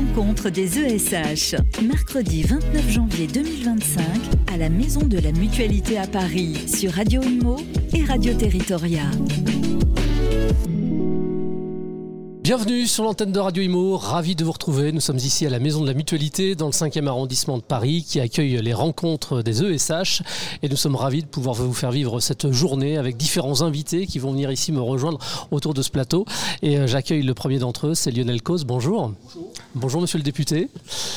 rencontre des ESH, mercredi 29 janvier 2025, à la Maison de la Mutualité à Paris, sur Radio Imo et Radio Territoria. Bienvenue sur l'antenne de Radio Imo, ravi de vous retrouver. Nous sommes ici à la Maison de la Mutualité dans le 5e arrondissement de Paris qui accueille les rencontres des ESH et nous sommes ravis de pouvoir vous faire vivre cette journée avec différents invités qui vont venir ici me rejoindre autour de ce plateau et j'accueille le premier d'entre eux, c'est Lionel Causse. Bonjour. Bonjour monsieur le député.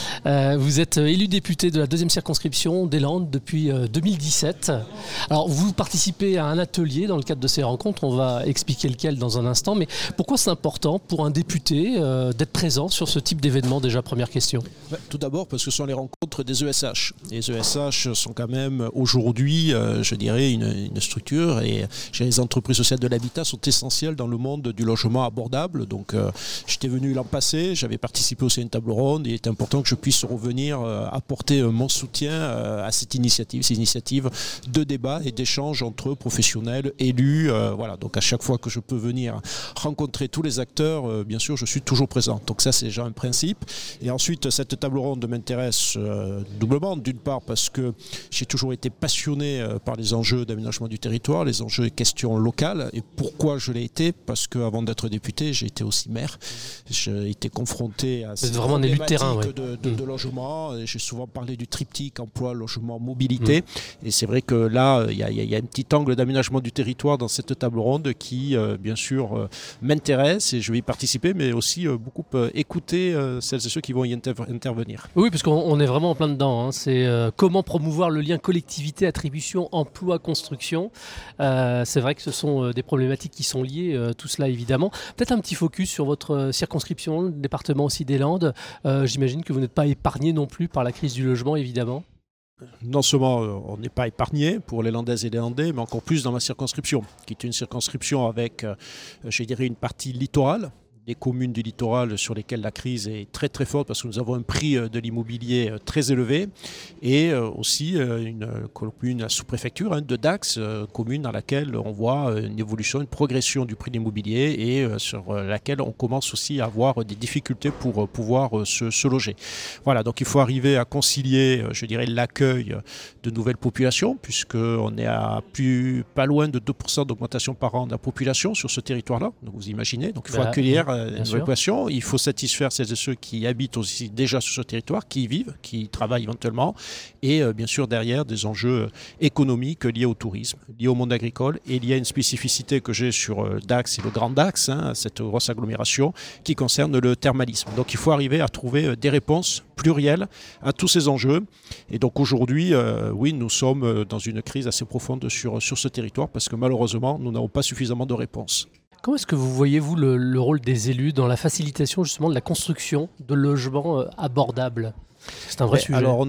Vous êtes élu député de la 2e circonscription des Landes depuis 2017. Alors vous participez à un atelier dans le cadre de ces rencontres, on va expliquer lequel dans un instant, mais pourquoi c'est important pour un député d'être présent sur ce type d'événement? Déjà, première question. Tout d'abord parce que ce sont les rencontres des ESH. Les ESH sont quand même aujourd'hui, je dirais, une structure et les entreprises sociales de l'habitat sont essentielles dans le monde du logement abordable. Donc j'étais venu l'an passé, j'avais participé aussi à une table ronde et il est important que je puisse revenir apporter mon soutien à cette initiative de débat et d'échange entre professionnels, élus. Voilà. Donc à chaque fois que je peux venir rencontrer tous les acteurs, bien sûr, je suis toujours présent. Donc ça, c'est déjà un principe. Et ensuite, cette table ronde m'intéresse doublement. D'une part, parce que j'ai toujours été passionné par les enjeux d'aménagement du territoire, les enjeux et questions locales. Et pourquoi je l'ai été? Parce qu'avant d'être député, j'ai été aussi maire. J'ai été confronté à cette problématique de logement. Et j'ai souvent parlé du triptyque emploi, logement, mobilité. Et c'est vrai que là, il y a un petit angle d'aménagement du territoire dans cette table ronde qui, bien sûr, m'intéresse et je vais y participer, mais aussi beaucoup écouter celles et ceux qui vont y intervenir. Oui, parce qu'on est vraiment en plein dedans. C'est comment promouvoir le lien collectivité, attribution, emploi, construction. C'est vrai que ce sont des problématiques qui sont liées, tout cela évidemment. Peut-être un petit focus sur votre circonscription, le département aussi des Landes. J'imagine que vous n'êtes pas épargné non plus par la crise du logement, évidemment. Non seulement on n'est pas épargné pour les Landaises et les Landais, mais encore plus dans ma circonscription, qui est une circonscription avec, je dirais, une partie littorale, des communes du littoral sur lesquelles la crise est très très forte parce que nous avons un prix de l'immobilier très élevé et aussi une commune, la sous-préfecture de Dax, commune dans laquelle on voit une évolution, une progression du prix de l'immobilier et sur laquelle on commence aussi à avoir des difficultés pour pouvoir se loger. Voilà, donc il faut arriver à concilier, je dirais, l'accueil de nouvelles populations puisqu'on est à pas loin de 2% d'augmentation par an de la population sur ce territoire-là, donc vous imaginez, donc il faut accueillir une évacuation. Il faut satisfaire celles et ceux qui habitent aussi déjà sur ce territoire, qui y vivent, qui travaillent éventuellement, et bien sûr derrière des enjeux économiques liés au tourisme, liés au monde agricole et liés à une spécificité que j'ai sur Dax et le Grand Dax, cette grosse agglomération qui concerne le thermalisme. Donc il faut arriver à trouver des réponses plurielles à tous ces enjeux. Et donc aujourd'hui, oui, nous sommes dans une crise assez profonde sur ce territoire parce que malheureusement, nous n'avons pas suffisamment de réponses. Comment est-ce que vous voyez-vous le rôle des élus dans la facilitation justement de la construction de logements abordables? C'est un vrai sujet. Alors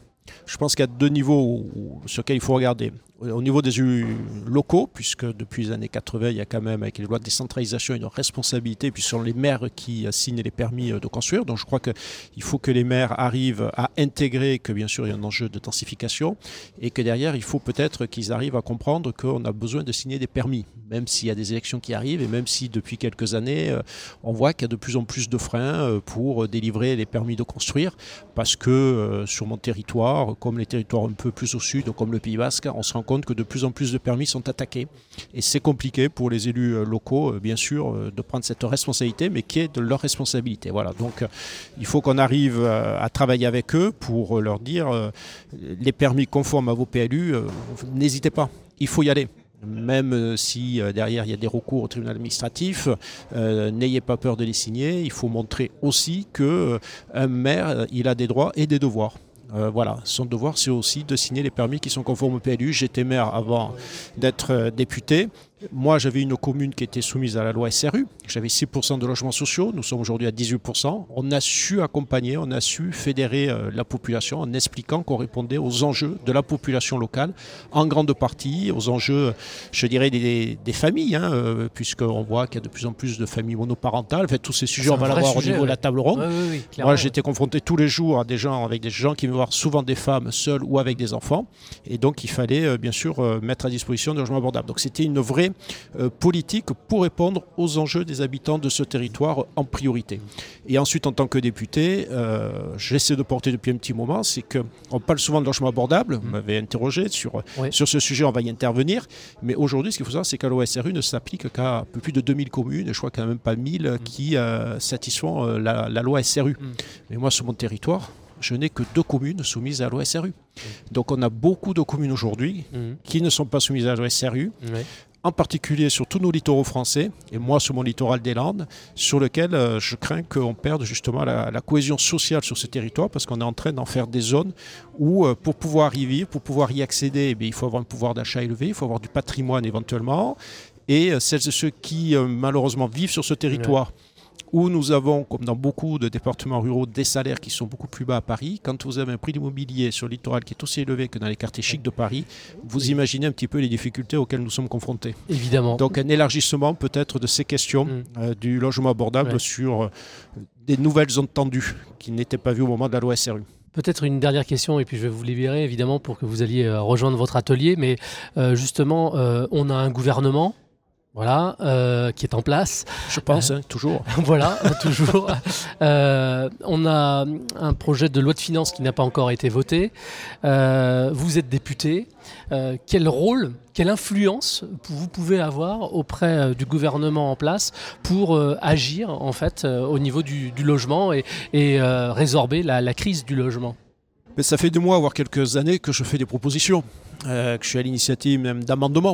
je pense qu'il y a deux niveaux sur lesquels il faut regarder. Au niveau des élus locaux, puisque depuis les années 80, il y a quand même, avec les lois de décentralisation, une responsabilité, puis ce sont les maires qui signent les permis de construire. Donc je crois qu'il faut que les maires arrivent à intégrer que bien sûr il y a un enjeu de densification et que derrière il faut peut-être qu'ils arrivent à comprendre qu'on a besoin de signer des permis, même s'il y a des élections qui arrivent et même si depuis quelques années on voit qu'il y a de plus en plus de freins pour délivrer les permis de construire parce que sur mon territoire, comme les territoires un peu plus au sud, comme le Pays Basque, on se rend compte que de plus en plus de permis sont attaqués. Et c'est compliqué pour les élus locaux, bien sûr, de prendre cette responsabilité, mais qui est de leur responsabilité. Voilà. Donc, il faut qu'on arrive à travailler avec eux pour leur dire les permis conformes à vos PLU, n'hésitez pas, il faut y aller. Même si derrière il y a des recours au tribunal administratif, n'ayez pas peur de les signer. Il faut montrer aussi qu'un maire, il a des droits et des devoirs. Voilà, son devoir c'est aussi de signer les permis qui sont conformes au PLU. J'étais maire avant d'être député. Moi, j'avais une commune qui était soumise à la loi SRU. J'avais 6% de logements sociaux. Nous sommes aujourd'hui à 18%. On a su accompagner, on a su fédérer la population en expliquant qu'on répondait aux enjeux de la population locale, en grande partie aux enjeux, je dirais, des familles, puisqu'on voit qu'il y a de plus en plus de familles monoparentales. En fait, tous ces sujets, on va l'avoir au niveau de la table ronde. Oui, moi, j'étais confronté tous les jours à avec des gens qui venaient voir souvent des femmes seules ou avec des enfants. Et donc, il fallait, bien sûr, mettre à disposition des logements abordables. Donc, c'était une vraie volonté politique pour répondre aux enjeux des habitants de ce territoire en priorité. Et ensuite, en tant que député, j'essaie de porter depuis un petit moment, c'est qu'on parle souvent de logement abordable. Vous m'avez interrogé sur ce sujet, on va y intervenir. Mais aujourd'hui, ce qu'il faut savoir, c'est qu'à loi SRU ne s'applique qu'à un peu plus de 2000 communes, et je crois qu'il n'y en a même pas 1000 qui satisfont la loi SRU. Mais moi, sur mon territoire, je n'ai que 2 communes soumises à la loi SRU. Donc on a beaucoup de communes aujourd'hui qui ne sont pas soumises à la loi SRU, en particulier sur tous nos littoraux français, et moi sur mon littoral des Landes, sur lequel je crains qu'on perde justement la cohésion sociale sur ce territoire, parce qu'on est en train d'en faire des zones où pour pouvoir y vivre, pour pouvoir y accéder, il faut avoir un pouvoir d'achat élevé, il faut avoir du patrimoine éventuellement, et celles et ceux qui malheureusement vivent sur ce territoire, où nous avons, comme dans beaucoup de départements ruraux, des salaires qui sont beaucoup plus bas à Paris. Quand vous avez un prix de l'immobilier sur le littoral qui est aussi élevé que dans les quartiers chics de Paris, vous imaginez un petit peu les difficultés auxquelles nous sommes confrontés. Évidemment. Donc un élargissement peut-être de ces questions du logement abordable sur des nouvelles zones tendues qui n'étaient pas vues au moment de la loi SRU. Peut-être une dernière question, et puis je vais vous libérer évidemment pour que vous alliez rejoindre votre atelier, mais justement, on a un gouvernement qui est en place. Je pense, toujours. Voilà, toujours. On a un projet de loi de finances qui n'a pas encore été voté. Vous êtes député. Quel rôle, quelle influence vous pouvez avoir auprès du gouvernement en place pour agir en fait au niveau du logement et résorber la crise du logement? Mais ça fait 2 mois, voire quelques années que je fais des propositions, que je suis à l'initiative même d'amendements.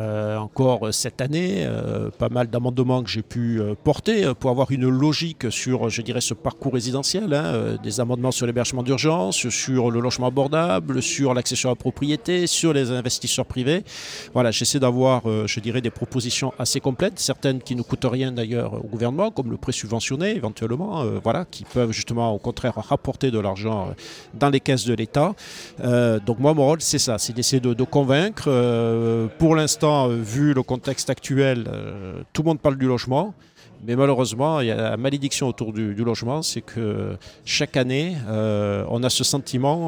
Encore cette année, pas mal d'amendements que j'ai pu porter pour avoir une logique sur, je dirais, ce parcours résidentiel, des amendements sur l'hébergement d'urgence, sur le logement abordable, sur l'accession à la propriété, sur les investisseurs privés. Voilà, j'essaie d'avoir, je dirais, des propositions assez complètes, certaines qui ne coûtent rien d'ailleurs au gouvernement, comme le prêt subventionné éventuellement, qui peuvent justement au contraire rapporter de l'argent dans les caisses de l'État. Donc moi, mon rôle, c'est ça, c'est d'essayer de convaincre. Pour l'instant, vu le contexte actuel, tout le monde parle du logement, mais malheureusement, il y a la malédiction autour du logement, c'est que chaque année, on a ce sentiment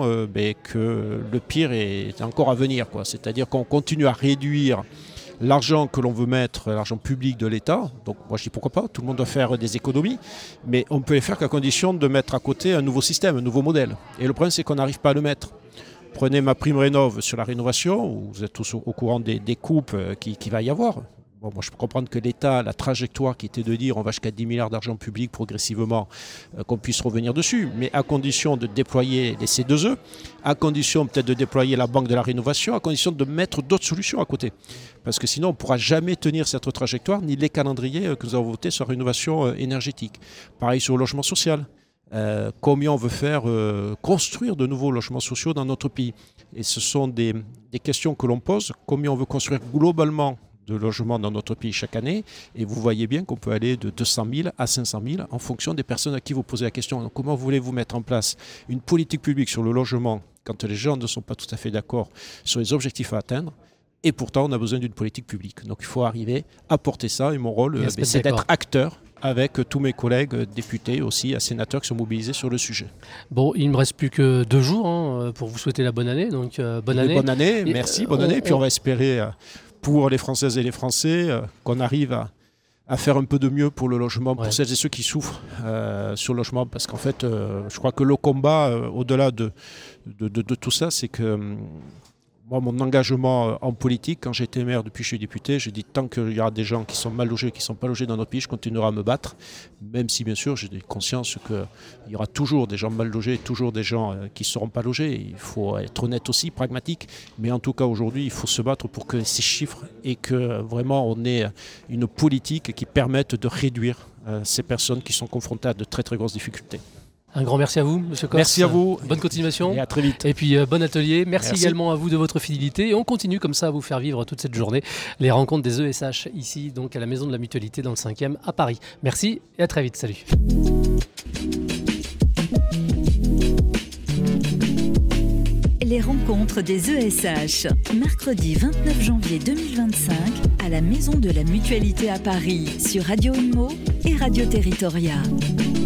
que le pire est encore à venir, quoi. C'est-à-dire qu'on continue à réduire l'argent que l'on veut mettre, l'argent public de l'État. Donc moi je dis pourquoi pas, tout le monde doit faire des économies, mais on peut les faire qu'à condition de mettre à côté un nouveau système, un nouveau modèle. Et le problème, c'est qu'on n'arrive pas à le mettre. Prenez ma prime rénov sur la rénovation, où vous êtes tous au courant des coupes qu'il va y avoir. Bon, moi, je peux comprendre que l'État, la trajectoire qui était de dire on va jusqu'à 10 milliards d'argent public progressivement, qu'on puisse revenir dessus, mais à condition de déployer les C2E, à condition peut-être de déployer la banque de la rénovation, à condition de mettre d'autres solutions à côté. Parce que sinon, on ne pourra jamais tenir cette trajectoire, ni les calendriers que nous avons votés sur la rénovation énergétique. Pareil sur le logement social. Combien on veut faire construire de nouveaux logements sociaux dans notre pays. Et ce sont des questions que l'on pose. Combien on veut construire globalement de logements dans notre pays chaque année. Et vous voyez bien qu'on peut aller de 200 000 à 500 000 en fonction des personnes à qui vous posez la question. Donc, comment voulez-vous mettre en place une politique publique sur le logement quand les gens ne sont pas tout à fait d'accord sur les objectifs à atteindre? Et pourtant, on a besoin d'une politique publique. Donc, il faut arriver à porter ça. Et mon rôle, c'est d'être acteur avec tous mes collègues députés aussi, sénateurs qui sont mobilisés sur le sujet. Bon, il ne me reste plus que 2 jours pour vous souhaiter la bonne année. Donc, bonne année. Bonne année, merci, bonne année. Puis on va espérer pour les Françaises et les Français qu'on arrive à faire un peu de mieux pour le logement, pour celles et ceux qui souffrent sur le logement. Parce qu'en fait, je crois que le combat, au-delà de tout ça, c'est que moi, mon engagement en politique, quand j'étais maire, depuis que je suis député, j'ai dit tant qu'il y aura des gens qui sont mal logés, qui ne sont pas logés dans notre pays, je continuerai à me battre, même si bien sûr j'ai conscience qu'il y aura toujours des gens mal logés, toujours des gens qui ne seront pas logés. Il faut être honnête aussi, pragmatique, mais en tout cas aujourd'hui, il faut se battre pour que ces chiffres et que vraiment on ait une politique qui permette de réduire ces personnes qui sont confrontées à de très très grosses difficultés. Un grand merci à vous, Monsieur Kors. Merci à vous. Bonne continuation. Et à très vite. Et puis, bon atelier. Merci également à vous de votre fidélité. Et on continue comme ça à vous faire vivre toute cette journée les rencontres des ESH ici, donc à la Maison de la Mutualité dans le 5e à Paris. Merci et à très vite. Salut. Les rencontres des ESH, mercredi 29 janvier 2025 à la Maison de la Mutualité à Paris sur Radio Inmo et Radio Territoria.